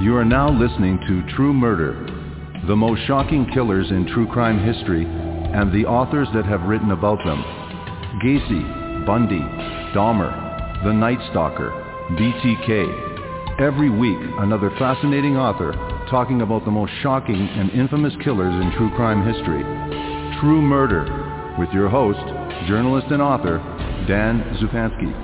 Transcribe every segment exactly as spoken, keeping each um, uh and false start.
You are now listening to True Murder, the most shocking killers in true crime history and the authors that have written about them. Gacy, Bundy, Dahmer, The Night Stalker, B T K. Every week, another fascinating author talking about the most shocking and infamous killers in true crime history. True Murder, with your host, journalist and author, Dan Zupansky.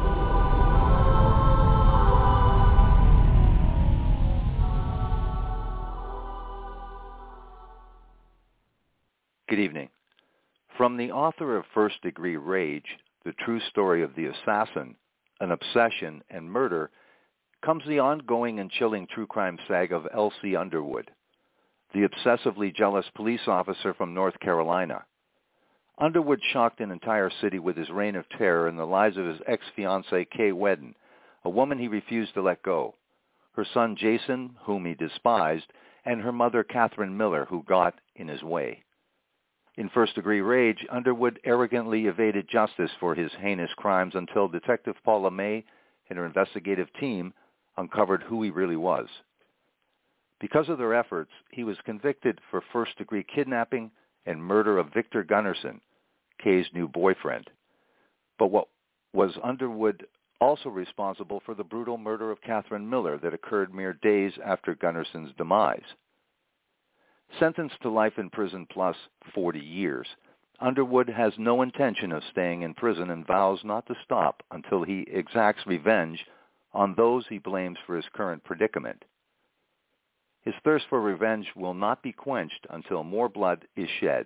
Good evening. From the author of First Degree Rage, the true story of the assassin, an obsession, and murder, comes the ongoing and chilling true crime saga of Elsie Underwood, the obsessively jealous police officer from North Carolina. Underwood shocked an entire city with his reign of terror in the lives of his ex-fiancée Kay Wedden, a woman he refused to let go, her son Jason, whom he despised, and her mother Catherine Miller, who got in his way. In First Degree Rage, Underwood arrogantly evaded justice for his heinous crimes until Detective Paula May and her investigative team uncovered who he really was. Because of their efforts, he was convicted for first-degree kidnapping and murder of Victor Gunnarsson, Kay's new boyfriend. But what was Underwood also responsible for the brutal murder of Catherine Miller that occurred mere days after Gunnarsson's demise? Sentenced to life in prison plus forty years, Underwood has no intention of staying in prison and vows not to stop until he exacts revenge on those he blames for his current predicament. His thirst for revenge will not be quenched until more blood is shed.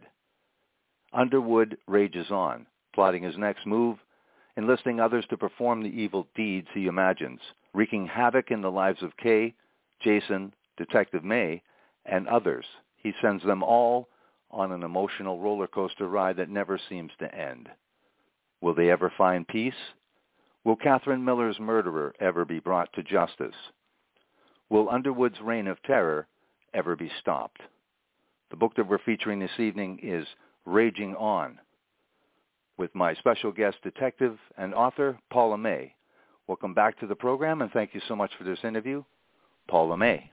Underwood rages on, plotting his next move, enlisting others to perform the evil deeds he imagines, wreaking havoc in the lives of Kay, Jason, Detective May, and others. He sends them all on an emotional roller coaster ride that never seems to end. Will they ever find peace? Will Catherine Miller's murderer ever be brought to justice? Will Underwood's reign of terror ever be stopped? The book that we're featuring this evening is Raging On, with my special guest detective and author, Paula May. Welcome back to the program, and thank you so much for this interview, Paula May.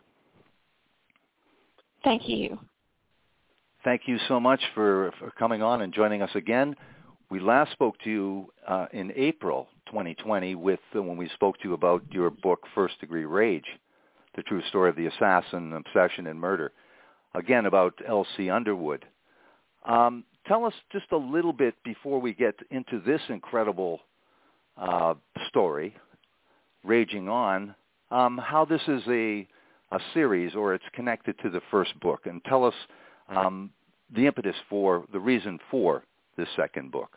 Thank you. Thank you so much for, for coming on and joining us again. We last spoke to you uh, in April twenty twenty with uh, when we spoke to you about your book, First Degree Rage, the true story of the assassin, obsession, and murder. Again, about Elsie Underwood. Um, tell us just a little bit before we get into this incredible uh, story, Raging On, um, how this is a a series, or it's connected to the first book, and tell us um, the impetus for, the reason for this second book.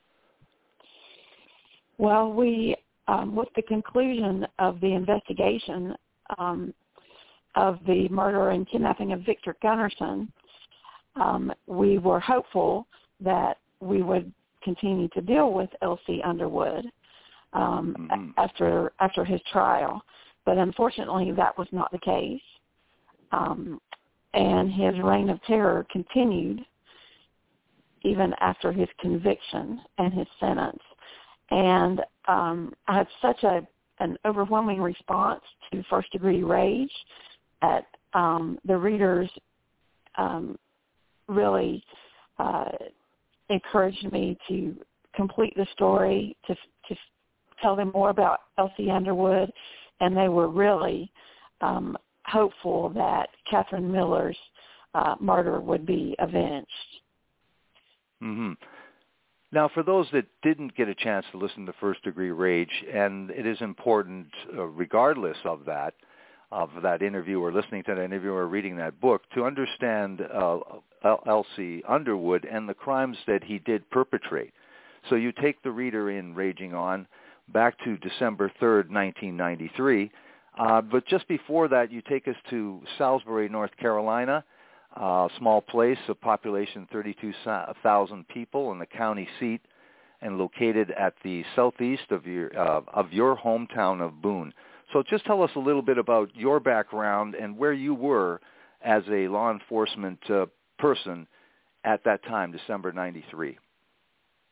Well, we, um, with the conclusion of the investigation um, of the murder and kidnapping of Victor Gunnarsson, um, we were hopeful that we would continue to deal with Elsie Underwood um, mm-hmm. after after his trial. But unfortunately, that was not the case. Um, and his reign of terror continued even after his conviction and his sentence. And um, I had such a an overwhelming response to First Degree Rage that um, the readers um, really uh, encouraged me to complete the story, to, to tell them more about Elsie Underwood, and they were really um, hopeful that Catherine Miller's uh, murder would be avenged. Mm-hmm. Now, for those that didn't get a chance to listen to First Degree Rage, and it is important, uh, regardless of that, of that interview or listening to that interview or reading that book, to understand uh, Elsie Underwood and the crimes that he did perpetrate. So you take the reader in Raging On back to December third, nineteen ninety-three. Uh, but just before that, you take us to Salisbury, North Carolina, a small place, a population thirty-two thousand people, and the county seat, and located at the southeast of your uh, of your hometown of Boone. So just tell us a little bit about your background and where you were as a law enforcement uh, person at that time, December ninety-three.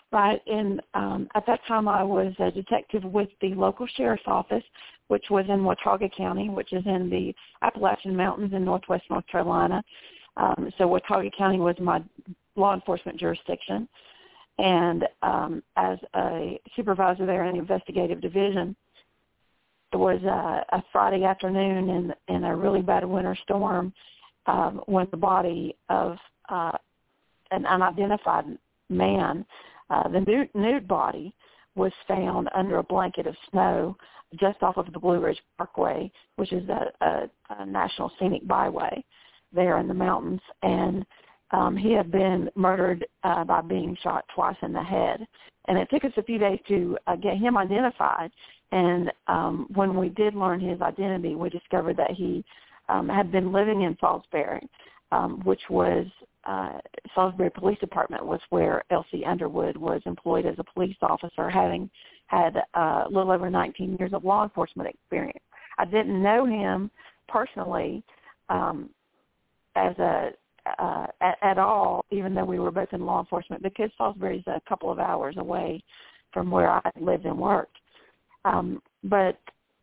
Right, and um, at that time I was a detective with the local sheriff's office, which was in Watauga County, which is in the Appalachian Mountains in northwest North Carolina. Um, so Watauga County was my law enforcement jurisdiction. And um, as a supervisor there in the investigative division, it was a, a Friday afternoon in, in a really bad winter storm um, when the body of uh, an unidentified man, uh, the nude, nude body, was found under a blanket of snow just off of the Blue Ridge Parkway, which is a, a, a national scenic byway there in the mountains. And um, he had been murdered uh, by being shot twice in the head. And it took us a few days to uh, get him identified. And um, when we did learn his identity, we discovered that he um, had been living in Salisbury, um, which was uh, Salisbury Police Department was where Elsie Underwood was employed as a police officer, having had uh, a little over nineteen years of law enforcement experience. I didn't know him personally um, as a uh, at, at all, even though we were both in law enforcement, because Salisbury is a couple of hours away from where I lived and worked. Um, but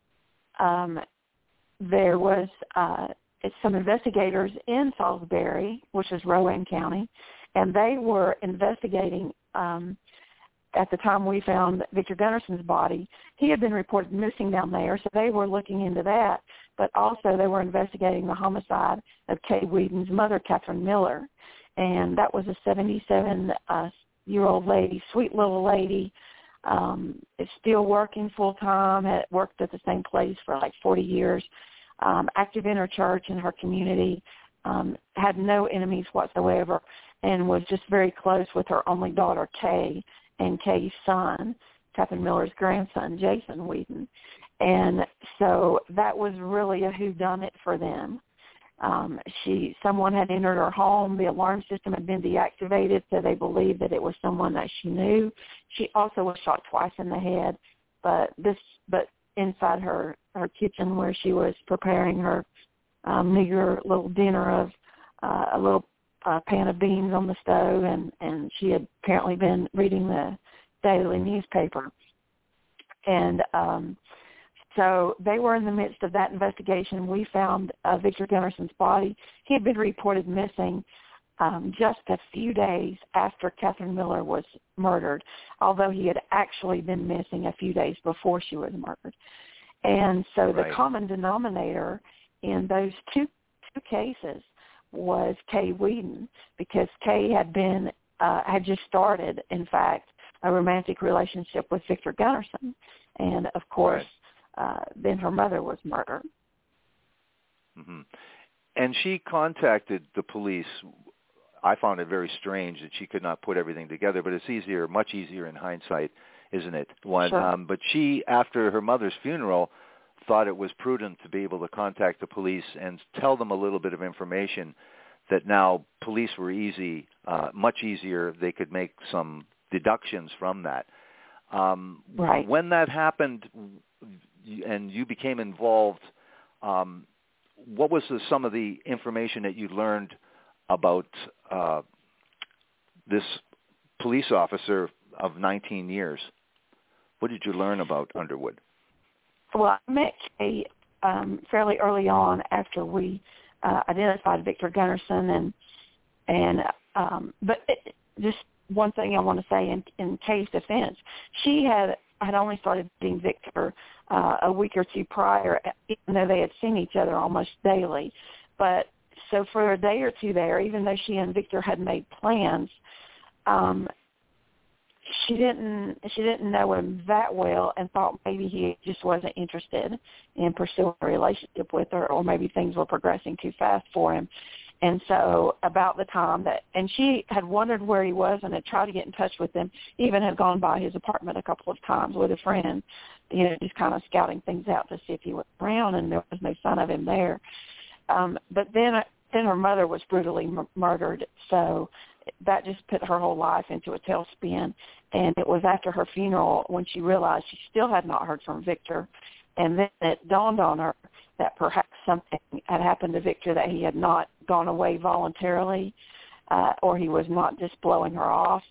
um, there was uh, some investigators in Salisbury, which is Rowan County, and they were investigating. Um, at the time we found Victor Gunnarson's body, he had been reported missing down there, so they were looking into that. But also they were investigating the homicide of Kay Whedon's mother, Catherine Miller, and that was a seventy-seven-year-old lady, sweet little lady. Um, is still working full-time, had worked at the same place for like forty years, um, active in her church and her community, um, had no enemies whatsoever, and was just very close with her only daughter, Kay, and Kay's son, Catherine Miller's grandson, Jason Whedon. And so that was really a whodunit for them. Um, she, someone had entered her home. The alarm system had been deactivated, so they believed that it was someone that she knew. She also was shot twice in the head, but this, but inside her, her kitchen where she was preparing her um, meager little dinner of uh, a little uh, pan of beans on the stove, and, and she had apparently been reading the daily newspaper. And um, So they were in the midst of that investigation. We found uh, Victor Gunnarson's body. He had been reported missing um, just a few days after Catherine Miller was murdered, although he had actually been missing a few days before she was murdered. And so right. the common denominator in those two, two cases was Kay Whedon, because Kay had been uh, had just started, in fact, a romantic relationship with Victor Gunnarsson. And, of course, right. Uh, then her mother was murdered. Mm-hmm. And she contacted the police. I found it very strange that she could not put everything together, but it's easier, much easier in hindsight, isn't it? When, sure. um, but she, after her mother's funeral, thought it was prudent to be able to contact the police and tell them a little bit of information that now police were easy, uh, much easier. They could make some deductions from that. Um, right. When that happened, and you became involved, um, what was the, some of the information that you learned about uh, this police officer of nineteen years? What did you learn about Underwood? Well, I met Kay um, fairly early on after we uh, identified Victor Gunnarsson, and and um, but it, just one thing I want to say in, in Kay's defense, she had had only started dating Victor uh, a week or two prior, even though they had seen each other almost daily. But so for a day or two there, even though she and Victor had made plans, um, she didn't she didn't know him that well, and thought maybe he just wasn't interested in pursuing a relationship with her, or maybe things were progressing too fast for him. And so about the time that, and she had wondered where he was and had tried to get in touch with him, even had gone by his apartment a couple of times with a friend, you know, just kind of scouting things out to see if he was around, and there was no sign of him there. Um, but then, then her mother was brutally m- murdered, so that just put her whole life into a tailspin. And it was after her funeral when she realized she still had not heard from Victor, and then it dawned on her that perhaps something had happened to Victor, that he had not gone away voluntarily, uh, or he was not just blowing her off.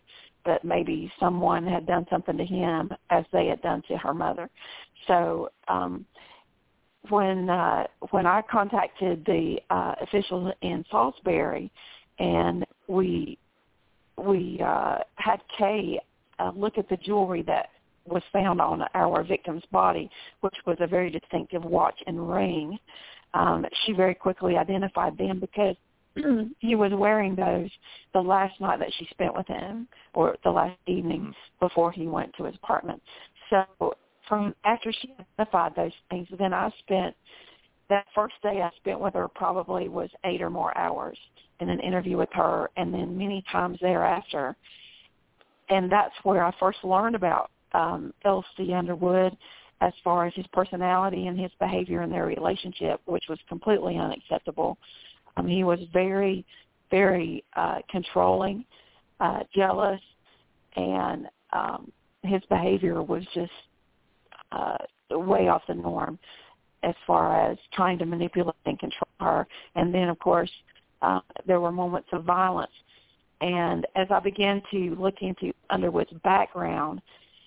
that maybe someone had done something to him as they had done to her mother. So um, when uh, when I contacted the uh, officials in Salisbury, and we we uh, had Kay uh, look at the jewelry that was found on our victim's body, which was a very distinctive watch and ring, um, she very quickly identified them because he was wearing those the last night that she spent with him, or the last evening before he went to his apartment. So from after she identified those things, then I spent, that first day I spent with her probably was eight or more hours in an interview with her, and then many times thereafter. And that's where I first learned about um, L C Underwood as far as his personality and his behavior in their relationship, which was completely unacceptable. Um, he was very, very uh, controlling, uh, jealous, and um, his behavior was just uh, way off the norm as far as trying to manipulate and control her. And then, of course, uh, there were moments of violence. And as I began to look into Underwood's background,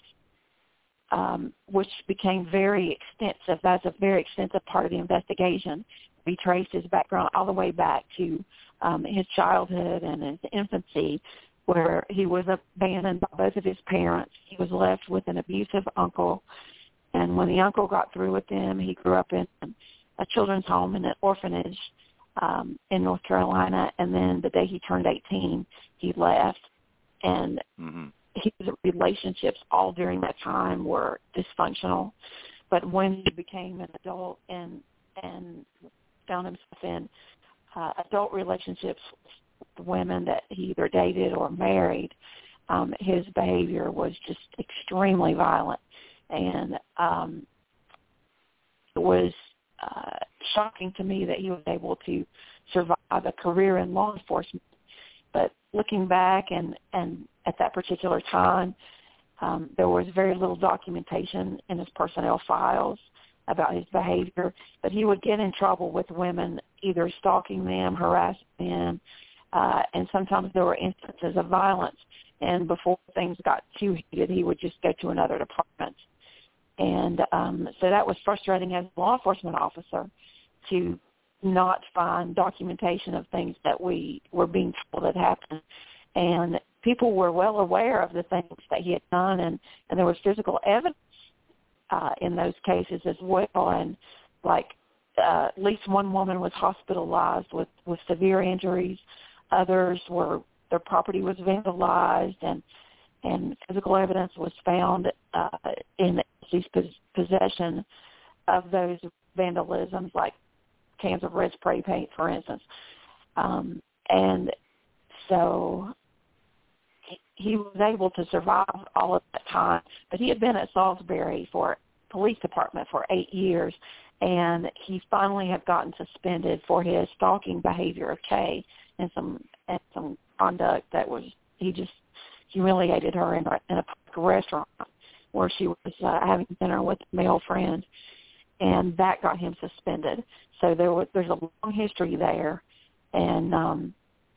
um, which became very extensive, that's a very extensive part of the investigation. We traced his background all the way back to um, his childhood and his infancy, where he was abandoned by both of his parents. He was left with an abusive uncle, and when the uncle got through with him, he grew up in a children's home and an orphanage um, in North Carolina, and then the day he turned eighteen, he left, and mm-hmm. his relationships all during that time were dysfunctional. But when he became an adult and and found himself in uh, adult relationships with women that he either dated or married, um, his behavior was just extremely violent. And um, it was uh, shocking to me that he was able to survive a career in law enforcement. But looking back and, and at that particular time, um, there was very little documentation in his personnel files about his behavior, but he would get in trouble with women, either stalking them, harassing them, uh, and sometimes there were instances of violence. And before things got too heated, he would just go to another department. And um, so that was frustrating as a law enforcement officer to not find documentation of things that we were being told had happened. And people were well aware of the things that he had done, and, and there was physical evidence Uh, in those cases as well, and like uh, at least one woman was hospitalized with, with severe injuries. Others were, their property was vandalized, and and physical evidence was found uh, in his possession of those vandalisms, like cans of red spray paint, for instance. Um, and so he was able to survive all of that time, but he had been at Salisbury for police department for eight years, and he finally had gotten suspended for his stalking behavior of Kay and some and some conduct that was, he just humiliated her in a, in a restaurant where she was uh, having dinner with a male friend, and that got him suspended. So there was there's a long history there, and um,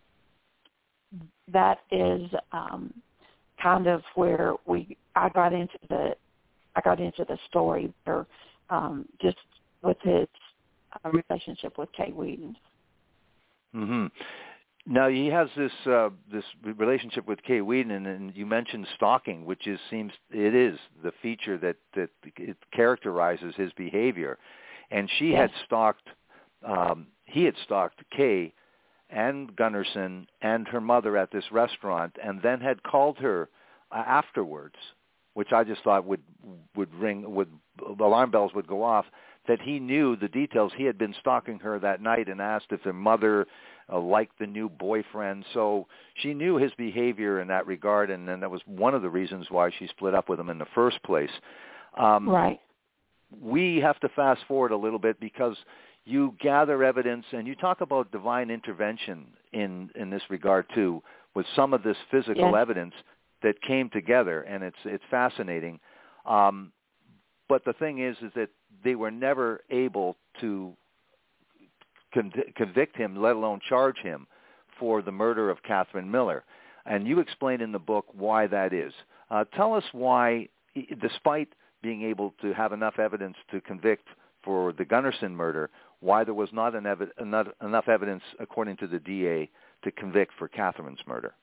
that is um, kind of where we I got into the I got into the story there, um, just with his uh, relationship with Kay Wheaton. Mm-hmm. Now he has this uh, this relationship with Kay Wheaton, and, and you mentioned stalking, which is seems it is the feature that that it characterizes his behavior, and she yes. had stalked um, he had stalked Kay and Gunnarsson and her mother at this restaurant, and then had called her uh, afterwards, which I just thought would would ring, would alarm bells would go off, that he knew the details. He had been stalking her that night and asked if her mother uh, liked the new boyfriend. So she knew his behavior in that regard, and then that was one of the reasons why she split up with him in the first place. Um, right. We have to fast forward a little bit because you gather evidence, and you talk about divine intervention in, in this regard too, with some of this physical yes. evidence that came together, and it's it's fascinating. Um, but the thing is, is that they were never able to con- convict him, let alone charge him, for the murder of Catherine Miller. And you explain in the book why that is. Uh, tell us why, despite being able to have enough evidence to convict for the Gunnarsson murder, why there was not an ev- enough, enough evidence, according to the D A, to convict for Catherine's murder.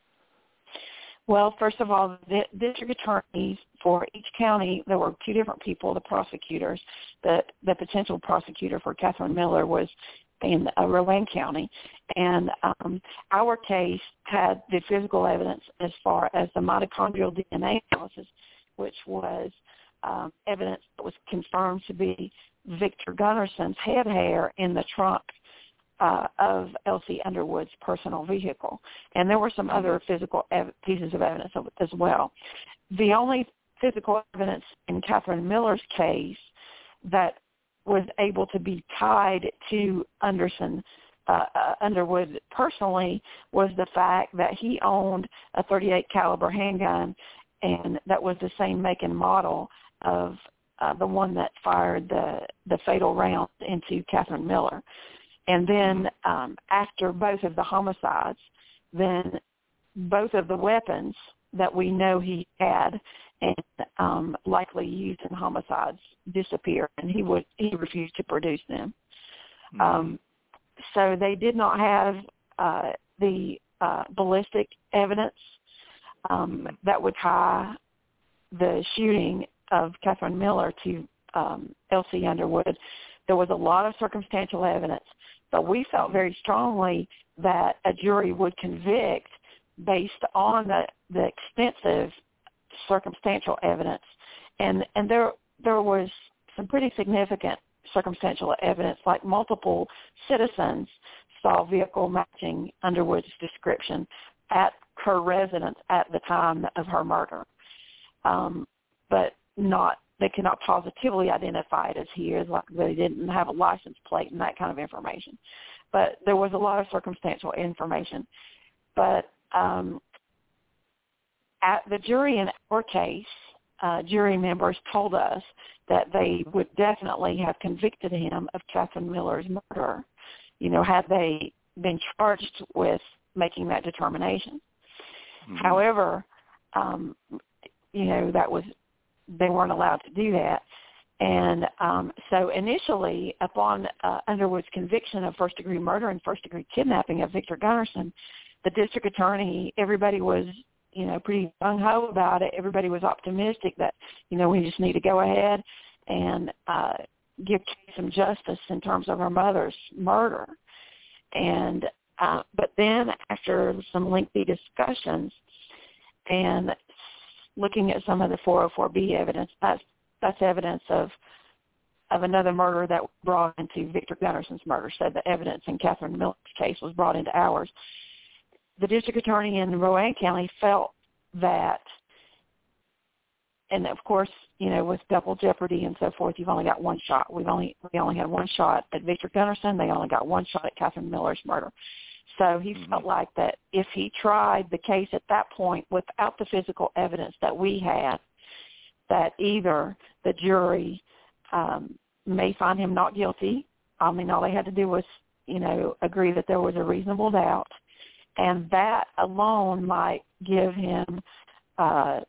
Well, first of all, the district attorneys for each county, there were two different people, the prosecutors. The, the potential prosecutor for Catherine Miller was in uh, Rowan County. And um, our case had the physical evidence as far as the mitochondrial D N A analysis, which was um, evidence that was confirmed to be Victor Gunnarsson's head hair in the trunk Uh, of Elsie Underwood's personal vehicle. And there were some other physical ev- pieces of evidence of, as well. The only physical evidence in Catherine Miller's case that was able to be tied to Anderson uh, uh, Underwood personally was the fact that he owned a thirty-eight caliber handgun, and that was the same make and model of uh, the one that fired the, the fatal round into Catherine Miller. And then um, after both of the homicides, then both of the weapons that we know he had and um, likely used in homicides disappeared, and he would he refused to produce them. Mm-hmm. Um, so they did not have uh, the uh, ballistic evidence um, that would tie the shooting of Catherine Miller to um, Elsie Underwood. There was a lot of circumstantial evidence. But we felt very strongly that a jury would convict based on the, the extensive circumstantial evidence. And and there there was some pretty significant circumstantial evidence, like multiple citizens saw vehicle matching Underwood's description at her residence at the time of her murder. Um, but not they cannot positively identify it as his, like they didn't have a license plate and that kind of information. But there was a lot of circumstantial information. But um, at the jury in our case, uh, jury members told us that they would definitely have convicted him of Catherine Miller's murder, you know, had they been charged with making that determination. Mm-hmm. However, um, you know, that was they weren't allowed to do that. And um, so initially, upon uh, Underwood's conviction of first-degree murder and first-degree kidnapping of Victor Gunnarsson, the district attorney, everybody was, you know, pretty gung-ho about it. Everybody was optimistic that, you know, we just need to go ahead and uh, give Kay some justice in terms of her mother's murder. And uh, but then after some lengthy discussions and looking at some of the four oh four B evidence, that's, that's evidence of of another murder that was brought into Victor Gunnarsson's murder. So the evidence in Catherine Miller's case was brought into ours. The district attorney in Rowan County felt that, and of course, you know, with double jeopardy and so forth, you've only got one shot. We've only we only had one shot at Victor Gunnarsson. They only got one shot at Catherine Miller's murder. So he mm-hmm. felt like that if he tried the case at that point without the physical evidence that we had, that either the jury um, may find him not guilty. I mean, all they had to do was, you know, agree that there was a reasonable doubt, and that alone might give him uh,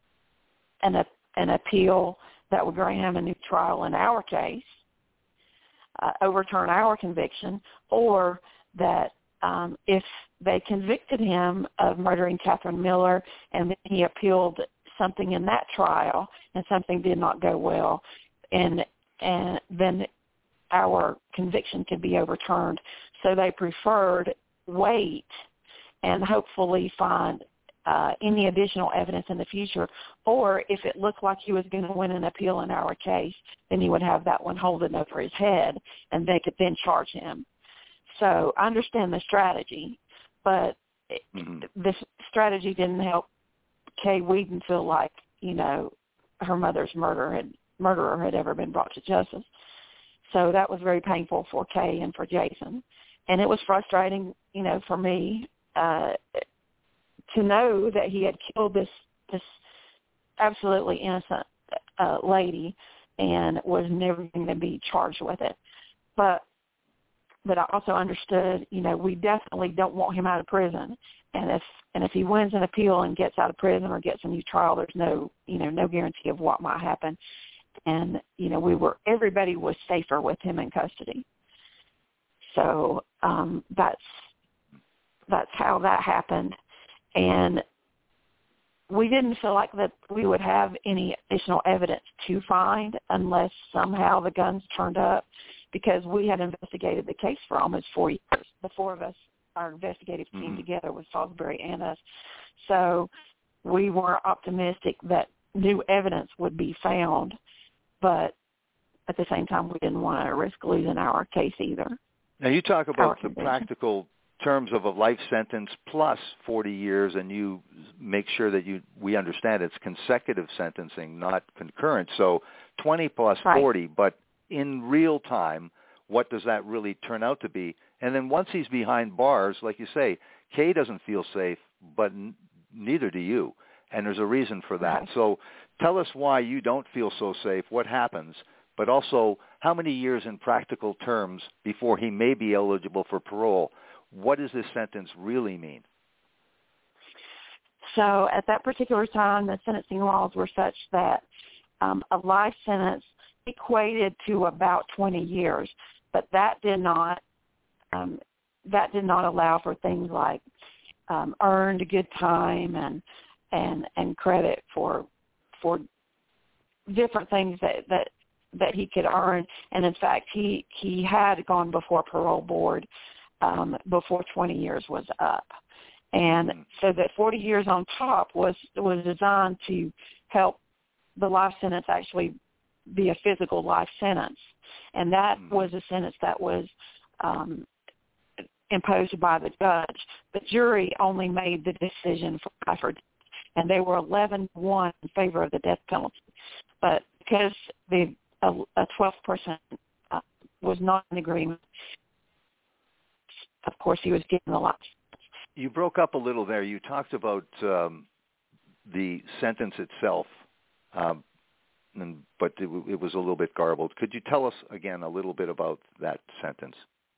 an an appeal that would grant him a new trial in our case, uh, overturn our conviction, or that Um, if they convicted him of murdering Catherine Miller and then he appealed something in that trial and something did not go well, and and then our conviction could be overturned. So they preferred wait and hopefully find uh, any additional evidence in the future, or if it looked like he was going to win an appeal in our case, then he would have that one holding over his head and they could then charge him. So I understand the strategy, but mm-hmm. this strategy didn't help Kay Whedon feel like, you know, her mother's murder had, murderer had ever been brought to justice. So that was very painful for Kay and for Jason. And it was frustrating, you know, for me uh, to know that he had killed this, this absolutely innocent uh, lady and was never going to be charged with it. But but I also understood, you know, we definitely don't want him out of prison. And if and if he wins an appeal and gets out of prison or gets a new trial, there's no, you know, no guarantee of what might happen. And, you know, we were, everybody was safer with him in custody. So um, that's, that's how that happened. And we didn't feel like that we would have any additional evidence to find unless somehow the guns turned up, because we had investigated the case for almost four years. The four of us, our investigative team mm-hmm. together with Salisbury and us. So we were optimistic that new evidence would be found, but at the same time we didn't want to risk losing our case either. Now you talk about the practical terms of a life sentence plus forty years, and you make sure that you we understand it's consecutive sentencing, not concurrent. So twenty plus right. forty, but in real time, what does that really turn out to be? And then once he's behind bars, like you say, Kay doesn't feel safe, but n- neither do you. And there's a reason for that. Right. So tell us why you don't feel so safe, what happens, but also how many years in practical terms before he may be eligible for parole. What does this sentence really mean? So at that particular time, the sentencing laws were such that um, a life sentence equated to about twenty years, but that did not um, that did not allow for things like um, earned good time and and and credit for for different things that that that he could earn. And in fact, he he had gone before parole board um, before twenty years was up, and so that forty years on top was was designed to help the life sentence actually be a physical life sentence, and that mm-hmm. was a sentence that was um, imposed by the judge. The jury only made the decision for life or death, and they were eleven to one in favor of the death penalty. But because the a twelfth person uh, was not in agreement, of course he was given the life sentence. You broke up a little there. You talked about um, the sentence itself. Um, And, but it, it was a little bit garbled. Could you tell us again a little bit about that sentence?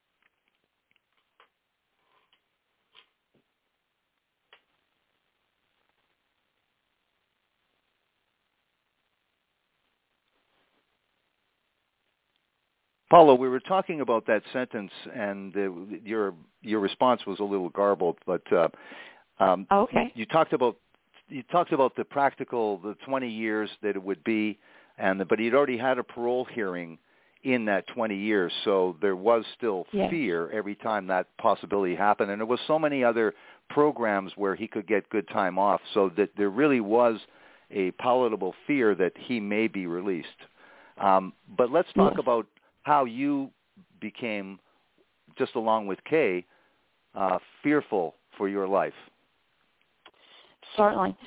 Paulo, we were talking about that sentence, and uh, your your response was a little garbled. But uh, um, okay, you, you talked about you talked about the practical, the twenty years that it would be, and the, but he'd already had a parole hearing in that twenty years, so there was still yes. fear every time that possibility happened, and there was so many other programs where he could get good time off, so that there really was a palatable fear that he may be released. Um, but let's talk yes. about how you became, just along with Kay, uh, fearful for your life. Certainly.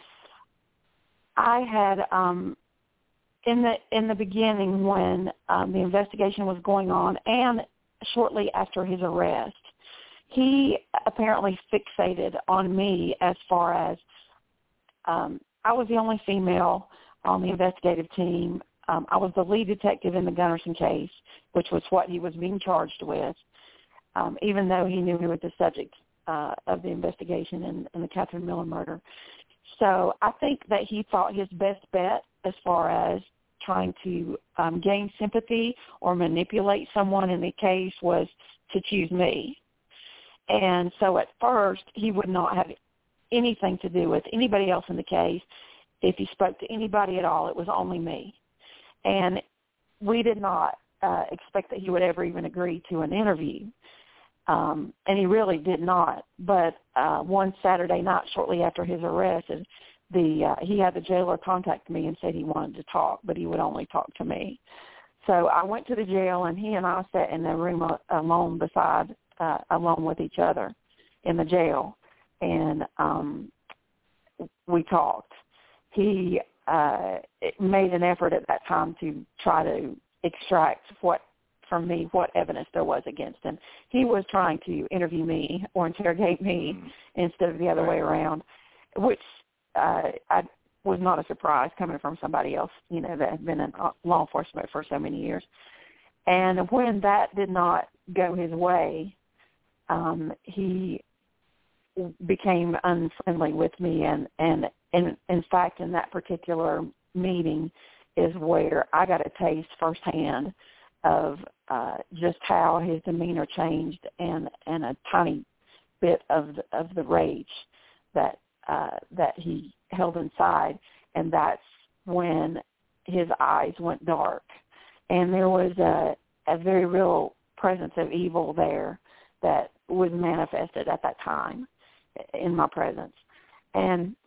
I had, um, in the in the beginning when um, the investigation was going on and shortly after his arrest, he apparently fixated on me as far as um, I was the only female on the investigative team. Um, I was the lead detective in the Gunnerson case, which was what he was being charged with, um, even though he knew he was the subject uh, of the investigation in, in the Catherine Miller murder. So I think that he thought his best bet as far as trying to um, gain sympathy or manipulate someone in the case was to choose me. And so at first he would not have anything to do with anybody else in the case. If he spoke to anybody at all, it was only me. And we did not uh, expect that he would ever even agree to an interview. Um, and he really did not. But uh, one Saturday night, shortly after his arrest, the uh, he had the jailer contact me and said he wanted to talk, but he would only talk to me. So I went to the jail, and he and I sat in the room uh, alone beside, uh, alone with each other in the jail, and um, we talked. He uh, made an effort at that time to try to extract what from me what evidence there was against him. He was trying to interview me or interrogate me mm-hmm. instead of the other right. way around, which uh, I was not a surprise coming from somebody else, you know, that had been in law enforcement for so many years. And when that did not go his way, um, he became unfriendly with me. And, and, and in fact, in that particular meeting is where I got a taste firsthand of uh, just how his demeanor changed, and, and a tiny bit of the, of the rage that uh, that he held inside. And that's when his eyes went dark. And there was a, a very real presence of evil there that was manifested at that time in my presence. And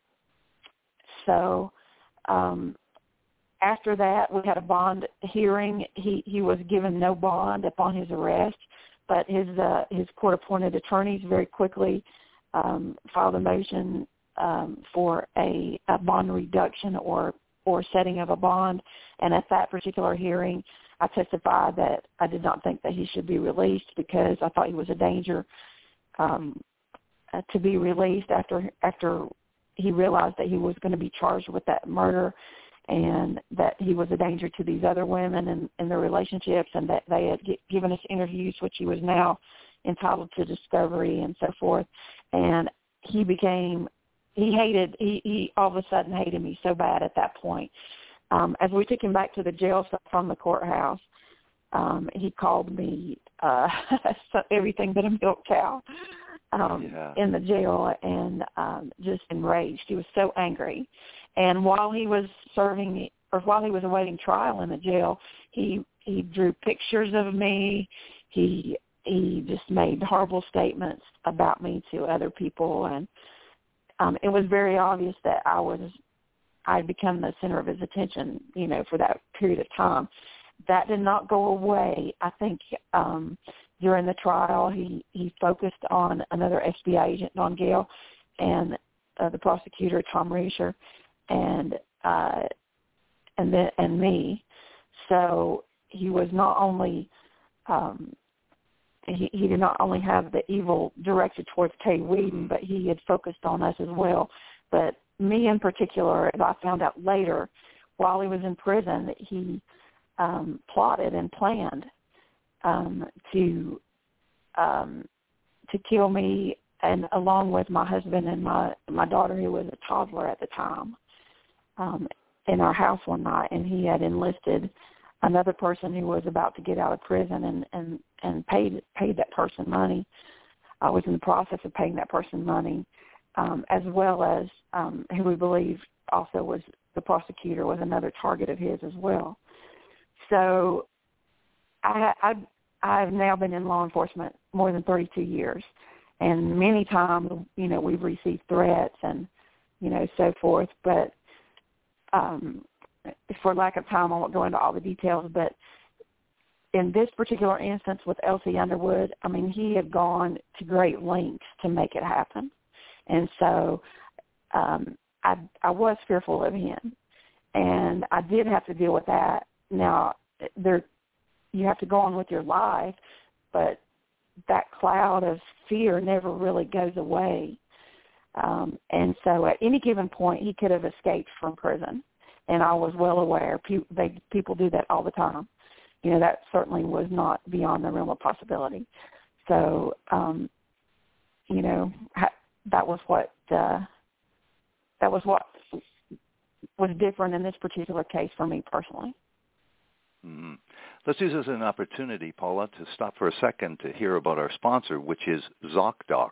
so um, after that, we had a bond hearing. He, he was given no bond upon his arrest, but his uh, his court-appointed attorneys very quickly um, filed a motion um, for a, a bond reduction or or setting of a bond. And at that particular hearing, I testified that I did not think that he should be released because I thought he was a danger um, uh, to be released after after he realized that he was going to be charged with that murder, and that he was a danger to these other women and, and their relationships, and that they had g- given us interviews, which he was now entitled to discovery and so forth. And he became, he hated, he, he all of a sudden hated me so bad at that point. Um, as we took him back to the jail from the courthouse, um, he called me uh, everything but a milk cow um, yeah. in the jail, and um, just enraged. He was so angry. And while he was serving, or while he was awaiting trial in the jail, he he drew pictures of me. He he just made horrible statements about me to other people, and um, it was very obvious that I was I had become the center of his attention, you know, for that period of time. That did not go away. I think um, during the trial, he he focused on another F B I agent, Don Gale, and uh, the prosecutor, Tom Reisher, and uh, and then and me. So he was not only um, he, he did not only have the evil directed towards Kay Whedon, but he had focused on us as well. But me in particular, as I found out later, while he was in prison, he um, plotted and planned um, to um, to kill me, and along with my husband and my my daughter, who was a toddler at the time. Um, in our house one night, and he had enlisted another person who was about to get out of prison, and, and, and paid paid that person money. I was in the process of paying that person money, um, as well as um, who we believe also was the prosecutor, was another target of his as well. So I, I, I've now been in law enforcement more than thirty-two years, and many times, you know, we've received threats and, you know, so forth, but Um, for lack of time, I won't go into all the details, but in this particular instance with L C Underwood, I mean, he had gone to great lengths to make it happen. And so um, I, I was fearful of him, and I did have to deal with that. Now, there, you have to go on with your life, but that cloud of fear never really goes away. Um, and so at any given point, he could have escaped from prison, and I was well aware. Pe- they, people do that all the time. You know, that certainly was not beyond the realm of possibility. So, um, you know, ha- that was what uh, that was what was different in this particular case for me personally. Mm-hmm. Let's use this as an opportunity, Paula, to stop for a second to hear about our sponsor, which is ZocDoc.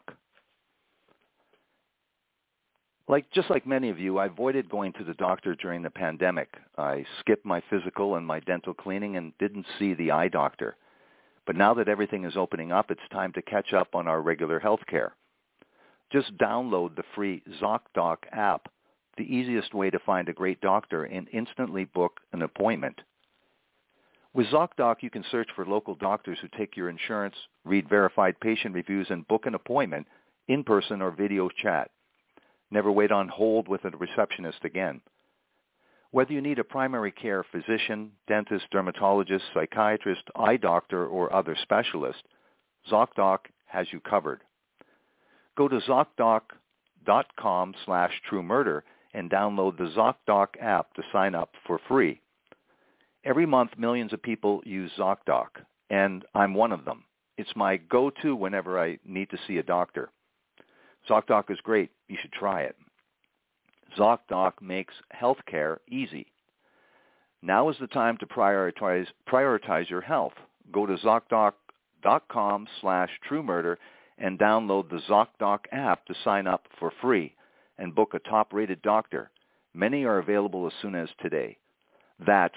Like just like many of you, I avoided going to the doctor during the pandemic. I skipped my physical and my dental cleaning and didn't see the eye doctor. But now that everything is opening up, it's time to catch up on our regular health care. Just download the free ZocDoc app, the easiest way to find a great doctor and instantly book an appointment. With ZocDoc, you can search for local doctors who take your insurance, read verified patient reviews, and book an appointment in person or video chat. Never wait on hold with a receptionist again. Whether you need a primary care physician, dentist, dermatologist, psychiatrist, eye doctor, or other specialist, ZocDoc has you covered. Go to ZocDoc.com slash TrueMurder and download the ZocDoc app to sign up for free. every month millions of people use ZocDoc, and I'm one of them. It's my go-to whenever I need to see a doctor. ZocDoc is great. You should try it. ZocDoc makes healthcare easy. Now is the time to prioritize prioritize your health. Go to ZocDoc.com slash TrueMurder and download the ZocDoc app to sign up for free and book a top-rated doctor. Many are available as soon as today. That's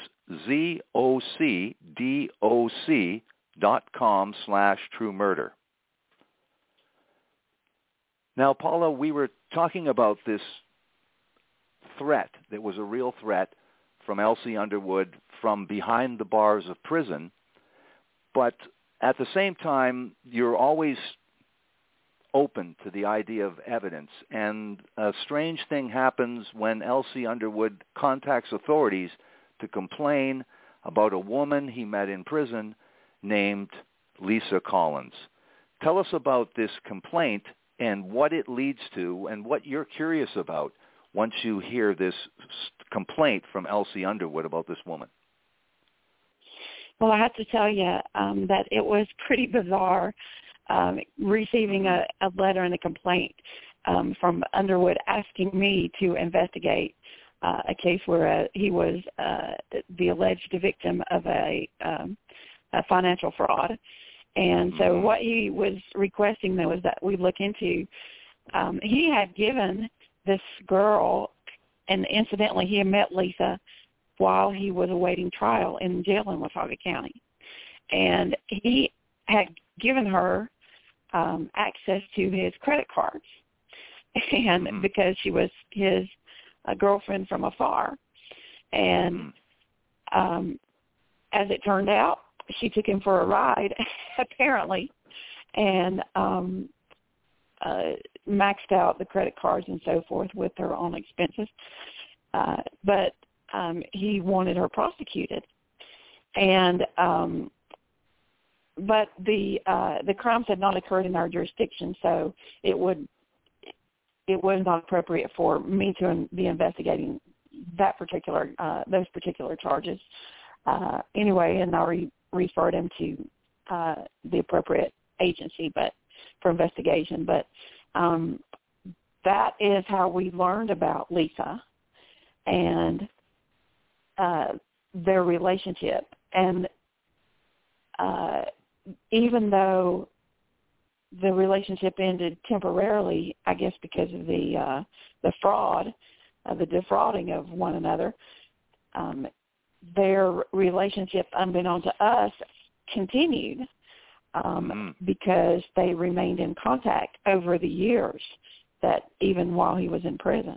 Z-O-C-D-O-C dot com slash TrueMurder. Now, Paula, we were talking about this threat that was a real threat from Elsie Underwood from behind the bars of prison, but at the same time, you're always open to the idea of evidence, and a strange thing happens when Elsie Underwood contacts authorities to complain about a woman he met in prison named Lisa Collins. Tell us about this complaint and what it leads to and what you're curious about once you hear this complaint from Elsie Underwood about this woman. Well, I have to tell you um, that it was pretty bizarre um, receiving a, a letter and a complaint um, from Underwood asking me to investigate uh, a case where uh, he was uh, the alleged victim of a, um, a financial fraud. And so what he was requesting, though, is that we look into, um, he had given this girl, and incidentally, he had met Lisa while he was awaiting trial in jail in Watauga County. And he had given her um, access to his credit cards, and mm-hmm. because she was his uh, girlfriend from afar. And um, as it turned out, she took him for a ride, apparently, and um, uh, maxed out the credit cards and so forth with her own expenses. Uh, but um, he wanted her prosecuted. And um, but the uh, the crimes had not occurred in our jurisdiction, so it would it was not appropriate for me to be investigating that particular uh, those particular charges. Uh, anyway, and I re- referred him to uh, the appropriate agency, but for investigation. But um, that is how we learned about Lisa and uh, their relationship. And uh, even though the relationship ended temporarily, I guess because of the uh, the fraud, uh, the defrauding of one another, um, their relationship, unbeknown to us, continued um, mm-hmm. because they remained in contact over the years, that even while he was in prison.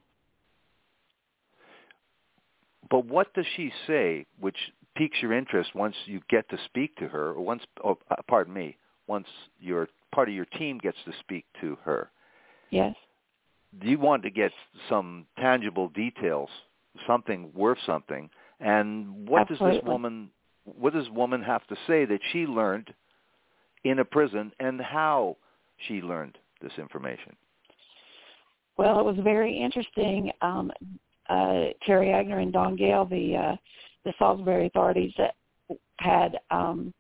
But what does she say which piques your interest once you get to speak to her, or once, oh, uh, pardon me, once your part of your team gets to speak to her? Yes. Do you want to get some tangible details, something worth something? And what Absolutely. does this woman, what does woman have to say that she learned in a prison, and how she learned this information? Well, it was very interesting. Um, uh, Terry Agner and Don Gale, the uh, the Salisbury authorities, that had um,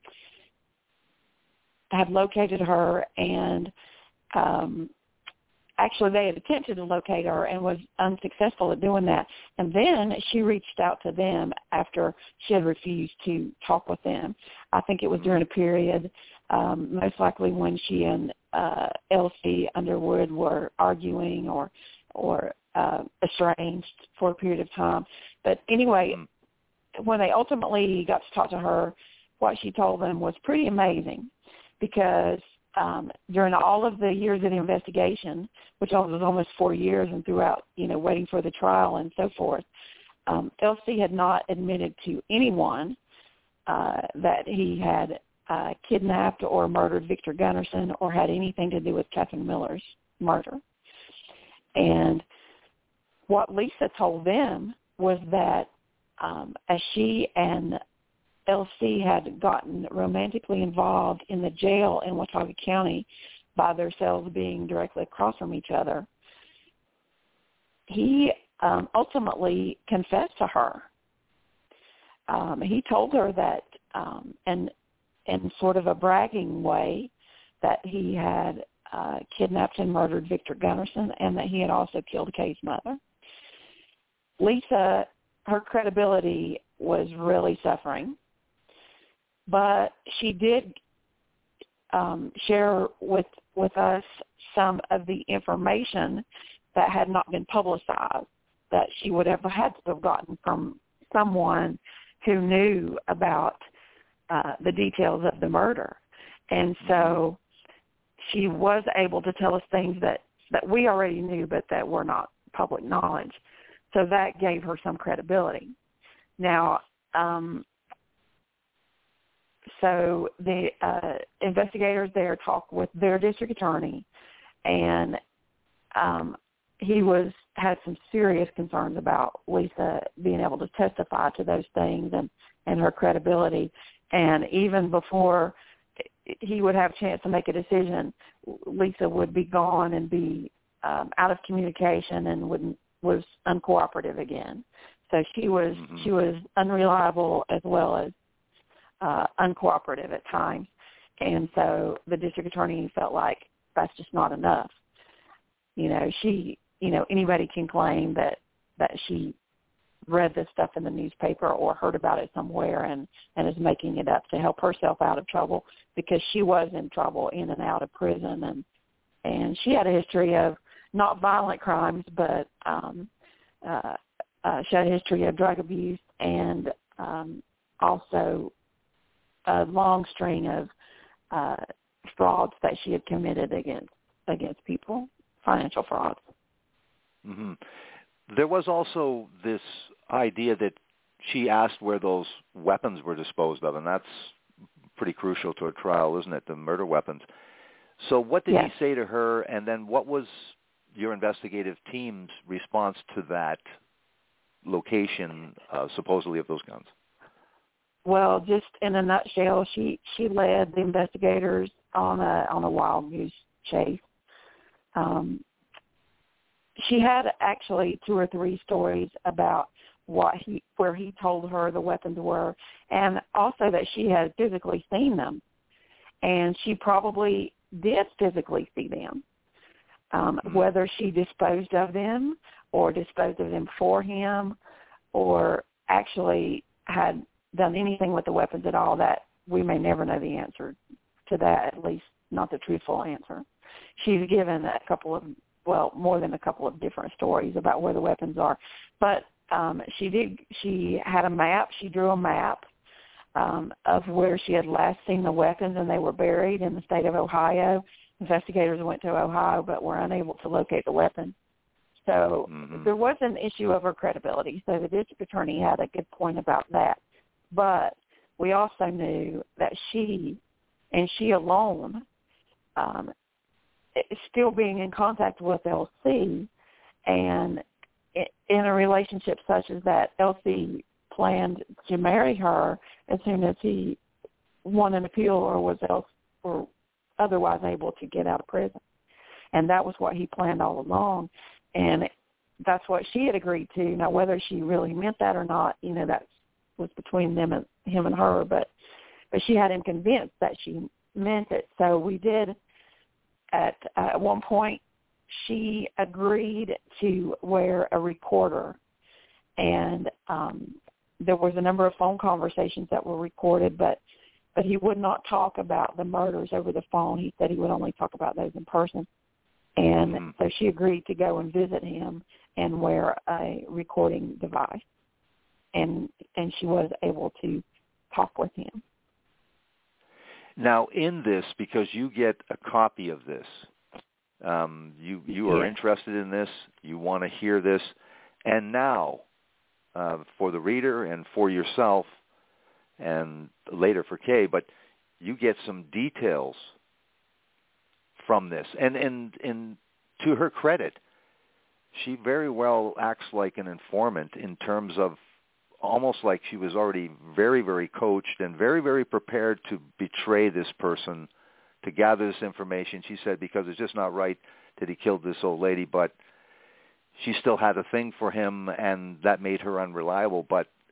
had located her, and um, actually they had attempted to locate her and was unsuccessful at doing that. And then she reached out to them after she had refused to talk with them. I think it was during a period, um, most likely when she and uh, Elsie Underwood were arguing or or uh, estranged for a period of time. But anyway, when they ultimately got to talk to her, what she told them was pretty amazing, because um, during all of the years of the investigation, which was almost four years and throughout, you know, waiting for the trial and so forth, um, Elsie had not admitted to anyone uh, that he had uh, kidnapped or murdered Victor Gunnarsson or had anything to do with Catherine Miller's murder. And what Lisa told them was that um, as she and Elsie had gotten romantically involved in the jail in Watauga County by their cells being directly across from each other, he um, ultimately confessed to her um, he told her that, um, and in sort of a bragging way, that he had uh, kidnapped and murdered Victor Gunnarsson and that he had also killed Kay's mother. Lisa, her credibility was really suffering, but she did um, share with with us some of the information that had not been publicized that she would have had to have gotten from someone who knew about uh, the details of the murder. And so she was able to tell us things that, that we already knew but that were not public knowledge. So that gave her some credibility. Now, um, so the uh, investigators there talked with their district attorney, and um, he was had some serious concerns about Lisa being able to testify to those things and, and her credibility. And even before he would have a chance to make a decision, Lisa would be gone and be um, out of communication and wouldn't was uncooperative again. So she was mm-hmm. she was unreliable as well as uh, uncooperative at times. And so the district attorney felt like that's just not enough. You know, she, you know, anybody can claim that, that she read this stuff in the newspaper or heard about it somewhere and, and is making it up to help herself out of trouble, because she was in trouble in and out of prison. And, and she had a history of not violent crimes, but um, uh, uh, she had a history of drug abuse and um, also a long string of uh, frauds that she had committed against against people, financial frauds. Mm-hmm. There was also this idea that she asked where those weapons were disposed of, and that's pretty crucial to a trial, isn't it, the murder weapons? So what did yes. he say to her, and then what was your investigative team's response to that location, uh, supposedly, of those guns? Well, just in a nutshell, she, she led the investigators on a on a wild goose chase. Um, she had actually two or three stories about what he where he told her the weapons were, and also that she had physically seen them, and she probably did physically see them. Um, mm-hmm. Whether she disposed of them or disposed of them for him, or actually had done anything with the weapons at all, that we may never know the answer to that, at least not the truthful answer. She's given a couple of, well, more than a couple of different stories about where the weapons are. But um, she did, she had a map, she drew a map um, of where she had last seen the weapons, and they were buried in the state of Ohio. Investigators went to Ohio but were unable to locate the weapon. So mm-hmm. there was an issue of her credibility. So the district attorney had a good point about that. But we also knew that she, and she alone, um, still being in contact with L C, and in a relationship such as that, L C planned to marry her as soon as he won an appeal or was else or otherwise able to get out of prison. And that was what he planned all along, and that's what she had agreed to. Now, whether she really meant that or not, you know, that was between them and him and her, but but she had him convinced that she meant it. So we did. At, uh, at one point, she agreed to wear a recorder, and um, there was a number of phone conversations that were recorded, but, but he would not talk about the murders over the phone. He said he would only talk about those in person. And mm-hmm. so she agreed to go and visit him and wear a recording device, and and she was able to talk with him. Now, in this, because you get a copy of this, um, you you are yes. interested in this, you want to hear this, and now, uh, for the reader and for yourself, and later for Kay, but you get some details from this. And, and, and to her credit, she very well acts like an informant in terms of almost like she was already very, very coached and very, very prepared to betray this person, to gather this information. She said because it's just not right that he killed this old lady, but she still had a thing for him, and that made her unreliable. But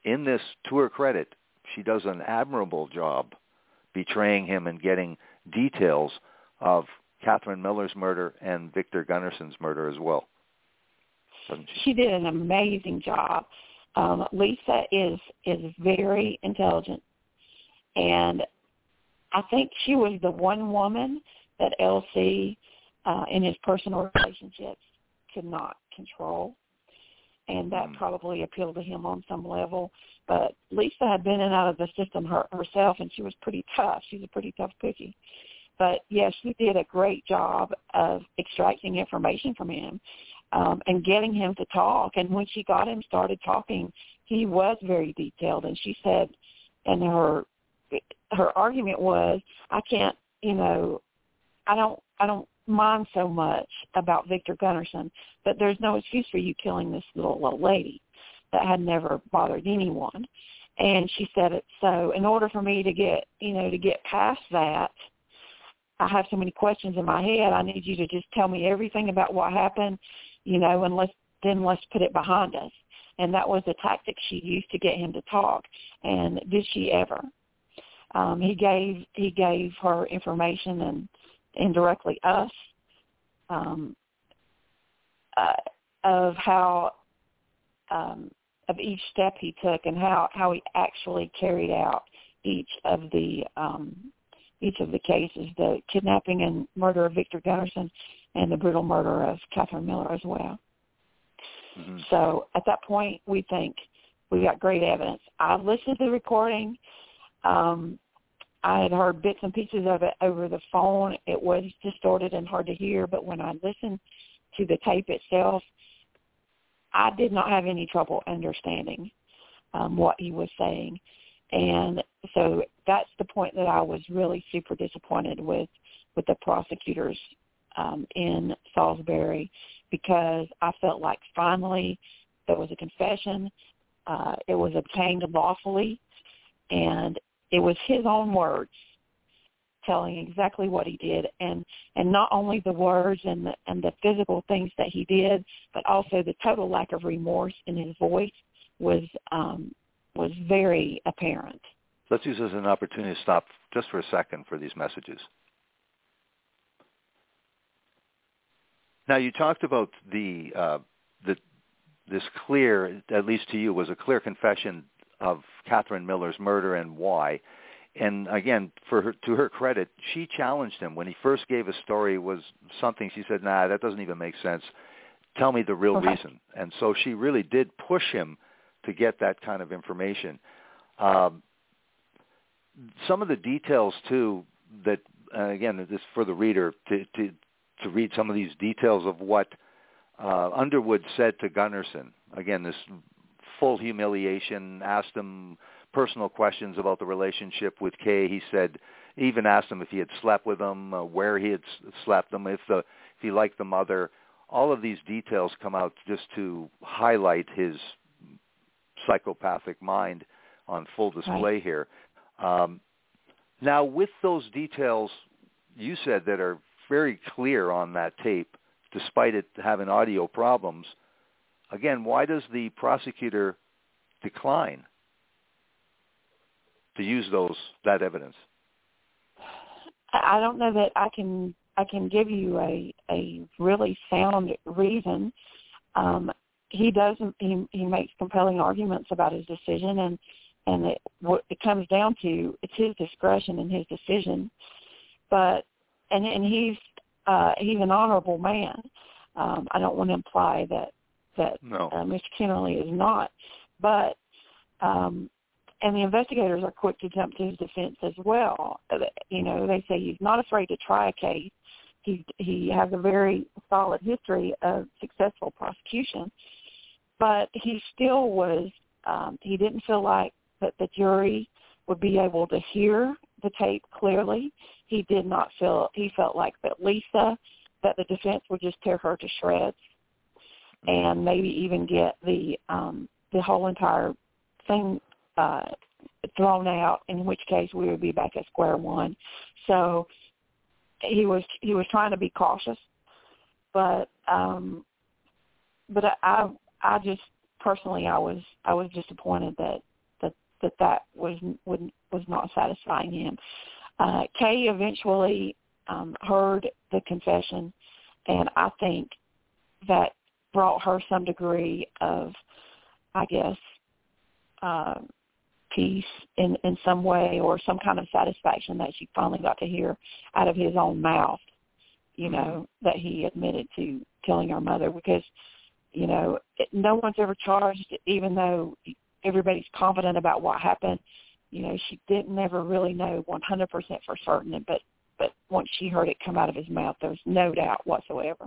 in this, to her credit, she does an admirable job betraying him and getting details of Catherine Miller's murder and Victor Gunnarsson's murder as well. Doesn't she? She did an amazing job. Um, Lisa is is very intelligent, and I think she was the one woman that L C, uh, in his personal relationships, could not control, and that mm. probably appealed to him on some level. But Lisa had been in and out of the system her, herself, and she was pretty tough. She's a pretty tough cookie. But, yes, she did a great job of extracting information from him um, and getting him to talk. And when she got him started talking, he was very detailed. And she said, and her her argument was, I can't, you know, I don't, I don't mind so much about Victor Gunnarsson, but there's no excuse for you killing this little old lady that had never bothered anyone. And she said it. So in order for me to get, you know, to get past that, I have so many questions in my head. I need you to just tell me everything about what happened, you know, and let's, then let's put it behind us. And that was the tactic she used to get him to talk. And did she ever? Um, he gave he gave her information and indirectly us um, uh, of how um, of each step he took and how, how he actually carried out each of the um, each of the cases, the kidnapping and murder of Victor Gunnarsson and the brutal murder of Catherine Miller as well. Mm-hmm. So at that point, we think we got great evidence. I listened to the recording. Um, I had heard bits and pieces of it over the phone. It was distorted and hard to hear, but when I listened to the tape itself, I did not have any trouble understanding um, what he was saying. And so that's the point that I was really super disappointed with, with the prosecutors um, in Salisbury, because I felt like finally there was a confession. Uh, it was obtained lawfully, and it was his own words telling exactly what he did, and, and not only the words and the, and the physical things that he did, but also the total lack of remorse in his voice was um, was very apparent. Let's use this as an opportunity to stop just for a second for these messages. Now, you talked about the, uh, the this clear, at least to you, was a clear confession of Catherine Miller's murder and why. And again, for her, to her credit, she challenged him. When he first gave a story, was something she said, nah, that doesn't even make sense. Tell me the real okay. reason. And so she really did push him to get that kind of information. Um, some of the details, too, that, uh, again, this is for the reader to, to, to read some of these details of what uh, Underwood said to Gunnarsson. Again, this full humiliation, asked him personal questions about the relationship with Kay. He said, even asked him if he had slept with him, uh, where he had slept them, if, the, if he liked the mother. All of these details come out just to highlight his psychopathic mind on full display right. here. Um, now, with those details, you said that are very clear on that tape, despite it having audio problems, again, why does the prosecutor decline to use those that evidence? I don't know that I can I can give you a a really sound reason. Um, he does he, he makes compelling arguments about his decision, and and it, what it comes down to, it's his discretion and his decision. But and and he's uh, he's an honorable man. Um, I don't want to imply that that no. uh, Mister Kennerly is not, but um, and the investigators are quick to jump to his defense as well. You know, they say he's not afraid to try a case. He he has a very solid history of successful prosecution, but he still was. Um, he didn't feel like that the jury would be able to hear the tape clearly. He did not feel. He felt like that Lisa, that the defense would just tear her to shreds, and maybe even get the um, the whole entire thing uh, thrown out. In which case, we would be back at square one. So he was he was trying to be cautious, but um, but I I just personally I was I was disappointed that that that was was, was not satisfying him. Uh, Kay eventually um, heard the confession, and I think that brought her some degree of, I guess, uh, peace in, in some way, or some kind of satisfaction that she finally got to hear out of his own mouth, you know, that he admitted to killing her mother, because, you know, it, no one's ever charged, even though everybody's confident about what happened. You know, she didn't ever really know one hundred percent for certain, but, but once she heard it come out of his mouth, there was no doubt whatsoever.